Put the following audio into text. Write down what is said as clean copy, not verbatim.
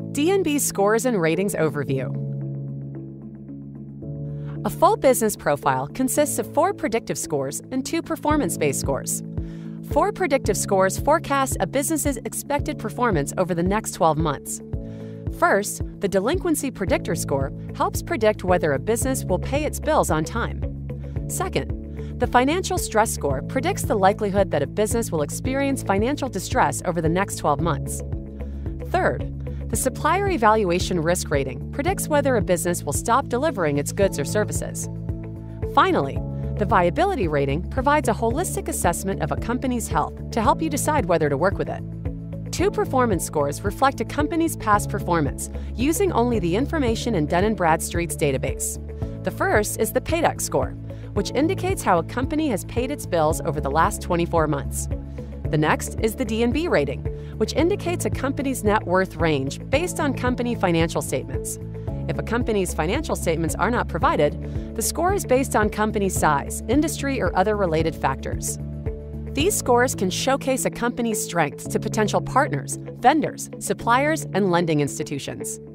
D&B Scores and Ratings Overview. A full business profile consists of 4 predictive scores and 2 performance-based scores. 4 predictive scores forecast a business's expected performance over the next 12 months. First, the Delinquency Predictor Score helps predict whether a business will pay its bills on time. Second, the Financial Stress Score predicts the likelihood that a business will experience financial distress over the next 12 months. Third, the Supplier Evaluation Risk Rating predicts whether a business will stop delivering its goods or services. Finally, the Viability Rating provides a holistic assessment of a company's health to help you decide whether to work with it. 2 performance scores reflect a company's past performance using only the information in Dun & Bradstreet's database. The first is the Paydex score, which indicates how a company has paid its bills over the last 24 months. The next is the D&B rating, which indicates a company's net worth range based on company financial statements. If a company's financial statements are not provided, the score is based on company size, industry, or other related factors. These scores can showcase a company's strengths to potential partners, vendors, suppliers, and lending institutions.